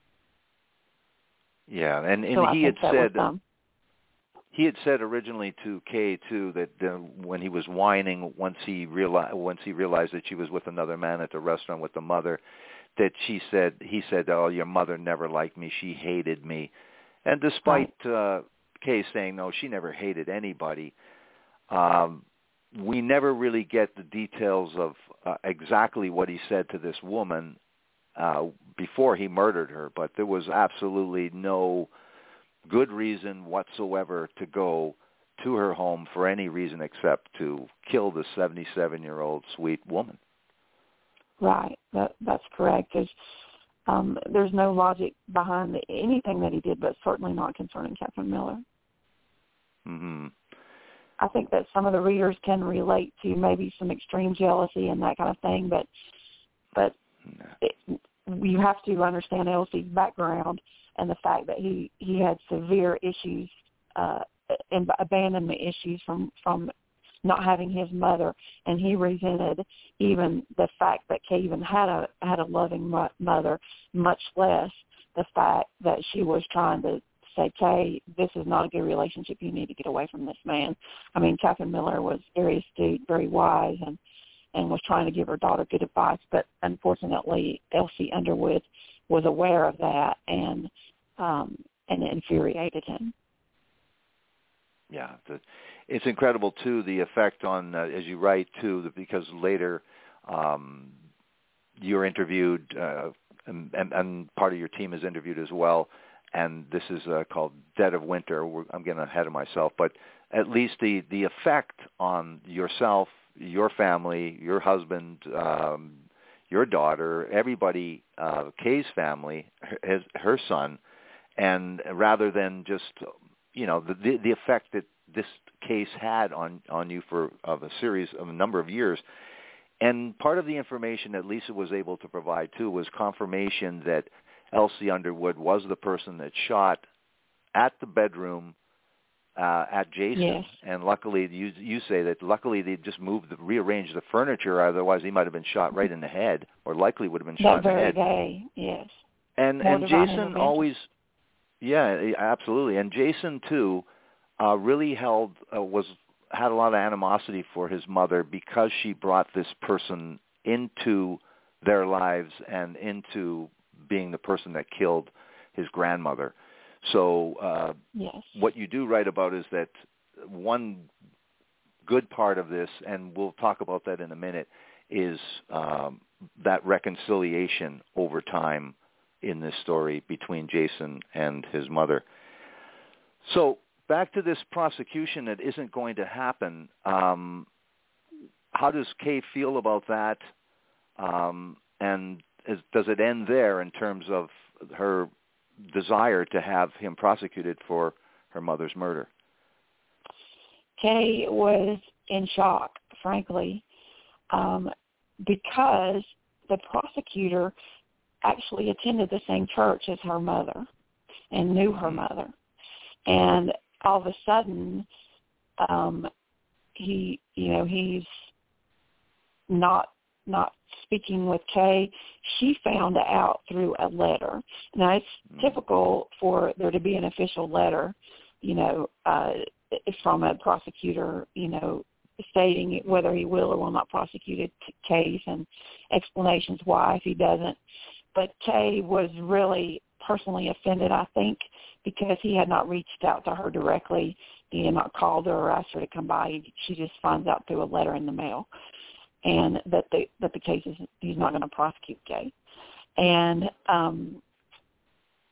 Yeah, and, and so he had said... Was, um, He had said originally to Kay too that uh, when he was whining, once he realized once he realized that she was with another man at the restaurant with the mother, that she said he said, "Oh, your mother never liked me. She hated me." And despite right. uh, Kay saying no, she never hated anybody. Um, we never really get the details of uh, exactly what he said to this woman uh, before he murdered her, but there was absolutely no good reason whatsoever to go to her home for any reason except to kill the seventy-seven-year-old sweet woman. Right, that, that's correct. There's, um, there's no logic behind anything that he did, but certainly not concerning Catherine Miller. Mm-hmm. I think that some of the readers can relate to maybe some extreme jealousy and that kind of thing, but but it, you have to understand L C's background and the fact that he, he had severe issues, uh, and abandonment issues from, from not having his mother, and he resented even the fact that Kay even had a had a loving mo- mother, much less the fact that she was trying to say, Kay, this is not a good relationship. You need to get away from this man. I mean, Catherine Miller was very astute, very wise, and, and was trying to give her daughter good advice, but unfortunately, L C Underwood was aware of that, and um, and it infuriated him. Yeah, it's incredible too, the effect on, uh, as you write too, because later um, you're interviewed, uh, and, and, and part of your team is interviewed as well. And this is uh, called Dead of Winter. We're, I'm getting ahead of myself, but at least the the effect on yourself, your family, your husband, um, your daughter, everybody, uh, Kay's family, her, her son, and rather than just, you know, the, the the effect that this case had on, on you for of a series of a number of years. And part of the information that Lisa was able to provide too was confirmation that L C Underwood was the person that shot at the bedroom uh, at Jason. Yes. And luckily, you you say that luckily they just moved, the, rearranged the furniture. Otherwise, he might have been shot right in the head, or likely would have been shot that in the head. That very day, yes. And More and Jason always, yeah, absolutely. And Jason too, uh, really held uh, was had a lot of animosity for his mother because she brought this person into their lives and into being the person that killed his grandmother. So uh, yes. What you do write about is that one good part of this, and we'll talk about that in a minute, is um, that reconciliation over time in this story between Jason and his mother. So back to this prosecution that isn't going to happen. Um, how does Kay feel about that? Um, and Is, does it end there in terms of her desire to have him prosecuted for her mother's murder? Kay was in shock, frankly, um, because the prosecutor actually attended the same church as her mother and knew her mother. And all of a sudden, um, he, you know, he's not not speaking with Kay. She found out through a letter. Now, it's mm-hmm. typical for there to be an official letter, you know, uh, from a prosecutor, you know, stating whether he will or will not prosecute a case and explanations why if he doesn't. But Kay was really personally offended, I think, because he had not reached out to her directly. He had not called her or asked her to come by. She just finds out through a letter in the mail. And that the that the case is he's not going to prosecute Kay, and um,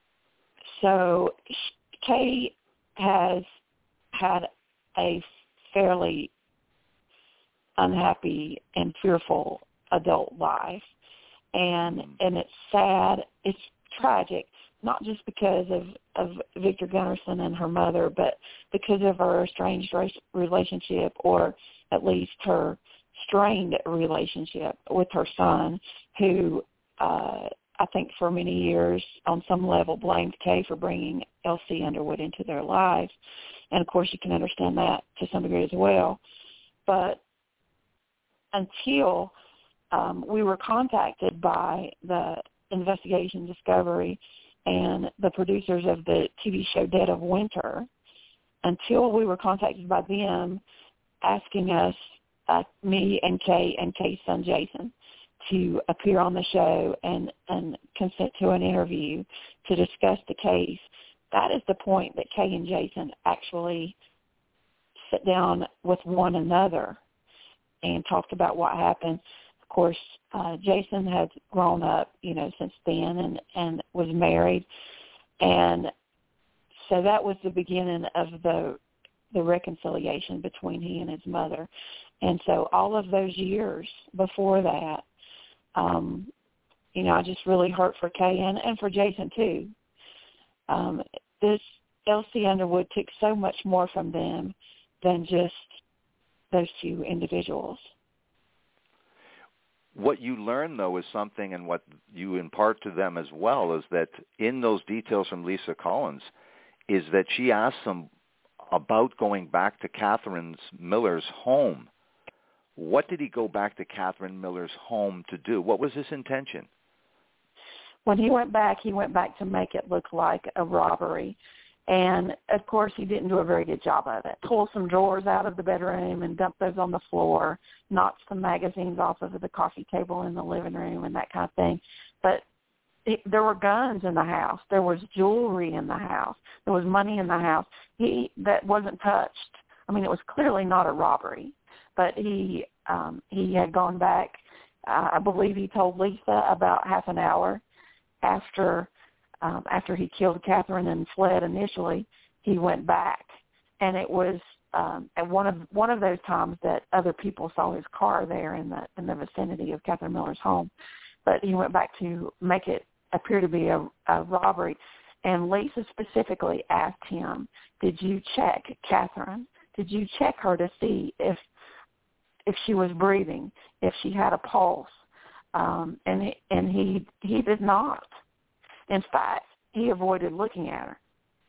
so Kay has had a fairly unhappy and fearful adult life. And and it's sad, it's tragic, not just because of, of Victor Gunnarsson and her mother, but because of her estranged relationship, or at least her strained relationship with her son, who uh, I think for many years on some level blamed Kay for bringing Elsie Underwood into their lives. And, of course, you can understand that to some degree as well. But until um, we were contacted by the Investigation Discovery and the producers of the T V show Dead of Winter, until we were contacted by them asking us, uh, me and Kay and Kay's son Jason, to appear on the show and, and consent to an interview to discuss the case, that is the point that Kay and Jason actually sat down with one another and talked about what happened. Of course, uh, Jason had grown up, you know, since then and, and was married. And so that was the beginning of the the reconciliation between he and his mother. And so all of those years before that, um, you know, I just really hurt for Kay and, and for Jason too. Um, this Elsie Underwood took so much more from them than just those two individuals. What you learn, though, is something, and what you impart to them as well, is that in those details from Lisa Collins, is that she asked them about going back to Catherine Miller's home. What did he go back to Catherine Miller's home to do? What was his intention? When he went back, he went back to make it look like a robbery. And, of course, he didn't do a very good job of it. Pull some drawers out of the bedroom and dump those on the floor, knock some magazines off of the coffee table in the living room and that kind of thing. But it, there were guns in the house. There was jewelry in the house. There was money in the house. He that wasn't touched. I mean, it was clearly not a robbery. But he um, he had gone back, uh, I believe he told Lisa about half an hour after um, after he killed Catherine and fled initially, he went back. And it was um, at one of one of those times that other people saw his car there in the in the vicinity of Catherine Miller's home. But he went back to make it appear to be a, a robbery. And Lisa specifically asked him, did you check Catherine? Did you check her to see if if she was breathing, if she had a pulse? Um, and he, and he he did not. In fact, he avoided looking at her.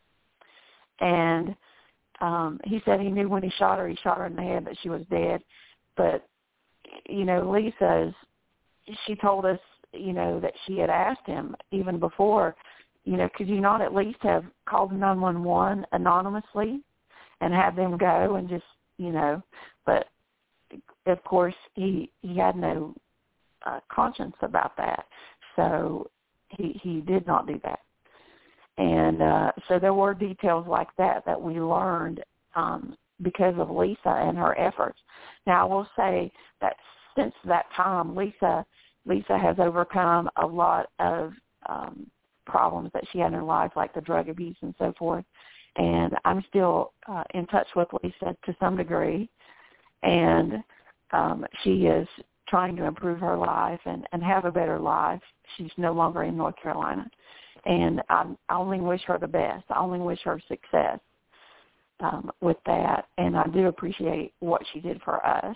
And um, he said he knew when he shot her, he shot her in the head, that she was dead. But, you know, Lisa's, she told us, you know, that she had asked him even before, you know, could you not at least have called nine one one anonymously and have them go and just, you know, but of course he he had no uh, conscience about that, so he he did not do that. And uh, so there were details like that that we learned um, because of Lisa and her efforts. Now I will say that since that time, Lisa Lisa has overcome a lot of um, problems that she had in her life, like the drug abuse and so forth. And I'm still uh, in touch with Lisa to some degree, and um, she is trying to improve her life and, and have a better life. She's no longer in North Carolina, and I, I only wish her the best. I only wish her success um, with that, and I do appreciate what she did for us.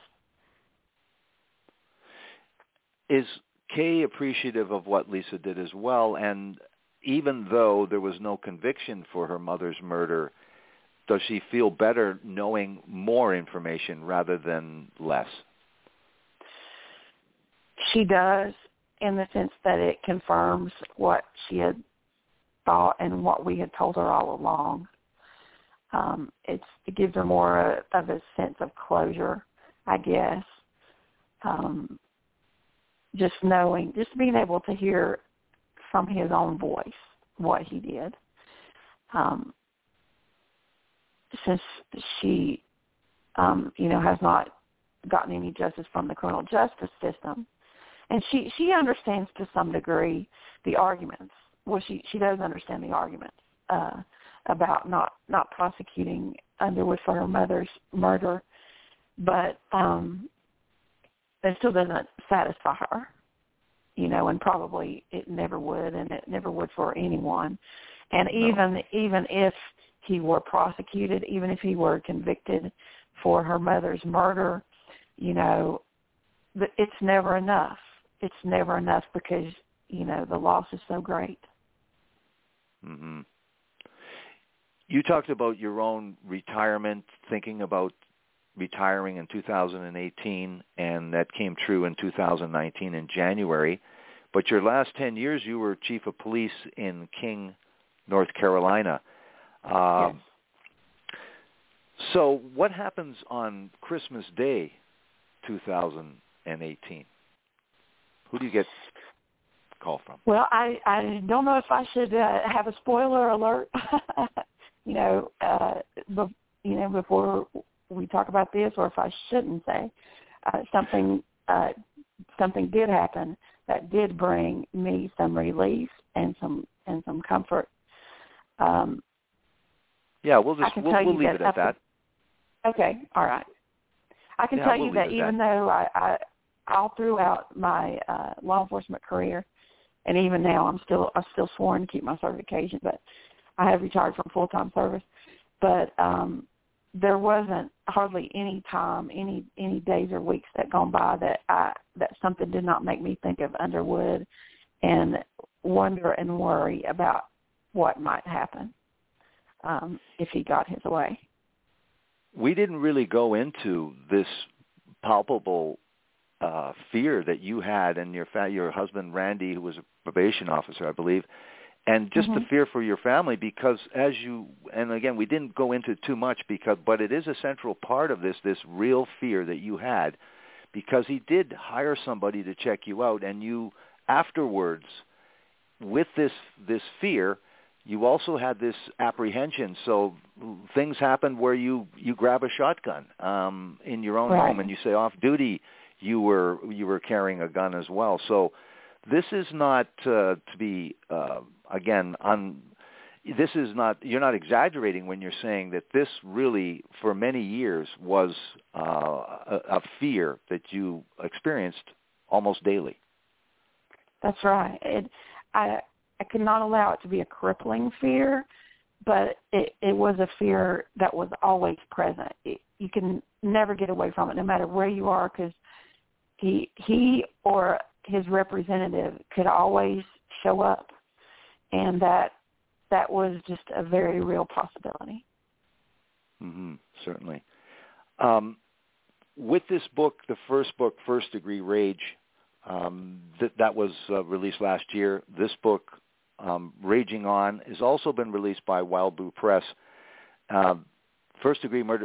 Is Kay appreciative of what Lisa did as well? And even though there was no conviction for her mother's murder, does she feel better knowing more information rather than less? She does, in the sense that it confirms what she had thought and what we had told her all along. Um, it's, it gives her more of a sense of closure, I guess. Um, just knowing, just being able to hear from his own voice what he did. Um, since she, um, you know, has not gotten any justice from the criminal justice system. And she, she understands to some degree the arguments. Well, she, she does understand the arguments uh, about not, not prosecuting Underwood for her mother's murder. but um, it still doesn't satisfy her, you know, and probably it never would, and it never would for anyone. And No. even even if he were prosecuted, even if he were convicted for her mother's murder, you know, it's never enough. It's never enough because, you know, the loss is so great. Mm-hmm. You talked about your own retirement, thinking about retiring in two thousand eighteen, and that came true in two thousand nineteen in January. But your last ten years, you were chief of police in King, North Carolina. Um, yes. So what happens on Christmas Day two thousand eighteen? Who do you get a call from? Well, I, I don't know if I should uh, have a spoiler alert, you know, uh, be, you know, before we talk about this, or if I shouldn't say. Uh, something uh, something did happen that did bring me some relief and some and some comfort. Um, yeah, we'll just we'll, we'll leave it at that. Okay, all right. I can yeah, tell we'll you that even that. though I, I all throughout my uh, law enforcement career, and even now I'm still I'm still sworn to keep my certification, but I have retired from full-time service. But um, there wasn't hardly any time, any any days or weeks that gone by that I that something did not make me think of Underwood and wonder and worry about what might happen um, if he got his way. We didn't really go into this palpable uh, fear that you had and your fa- your husband Randy, who was a probation officer, I believe, and just mm-hmm. the fear for your family, because as you, and again, we didn't go into too much, because, but it is a central part of this, this real fear that you had, because he did hire somebody to check you out, and you afterwards, with this this fear, you also had this apprehension. So things happened where you, you grab a shotgun um, in your own right. home, and you say off duty you were you were carrying a gun as well. So this is not uh, to be uh, again un, this is not, you're not exaggerating when you're saying that this really for many years was uh, a, a fear that you experienced almost daily. That's right. It, I I could not allow it to be a crippling fear, but it, it was a fear that was always present. It, you can never get away from it, no matter where you are, because he he or his representative could always show up, and that that was just a very real possibility. Mm-hmm, certainly. Um, with this book, the first book, First Degree Rage, um, th- that was uh, released last year. This book, um, Raging On, has also been released by Wild Blue Press. Um, First Degree Murder.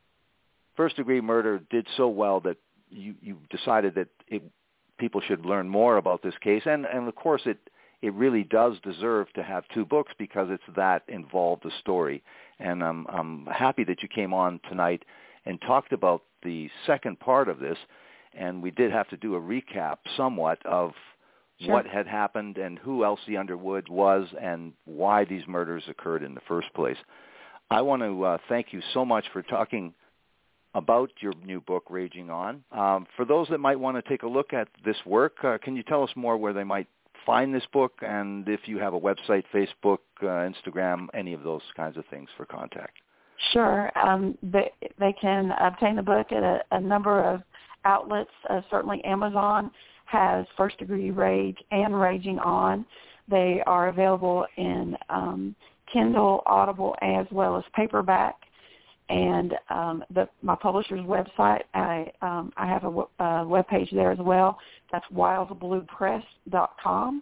First Degree Murder did so well that you, you decided that it, people should learn more about this case, and, and of course it it really does deserve to have two books because it's that involved a story. And I'm I'm happy that you came on tonight and talked about the second part of this, and we did have to do a recap somewhat of sure. what had happened and who Elsie Underwood was and why these murders occurred in the first place. I want to uh, thank you so much for talking about your new book, Raging On. Um, for those that might want to take a look at this work, uh, can you tell us more where they might find this book, and if you have a website, Facebook, uh, Instagram, any of those kinds of things for contact? Sure. Um, they, they can obtain the book at a, a number of outlets. Uh, certainly Amazon has First Degree Rage and Raging On. They are available in um, Kindle, Audible, as well as paperback. And um, the, my publisher's website, I um, I have a, w- a webpage there as well. That's wild blue press dot com.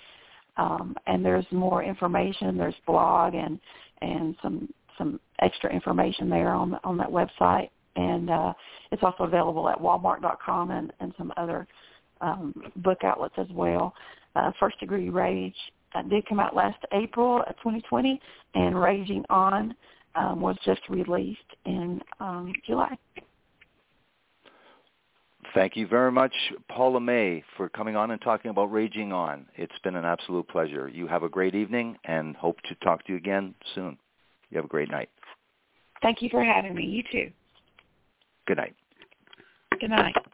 Um, and there's more information. There's blog and and some some extra information there on on that website. And uh, it's also available at walmart dot com and, and some other um, book outlets as well. Uh, First Degree Rage uh, did come out last April of twenty twenty, and Raging On Um, was just released in um, July. Thank you very much, Paula May, for coming on and talking about Raging On. It's been an absolute pleasure. You have a great evening and hope to talk to you again soon. You have a great night. Thank you for having me. You too. Good night. Good night.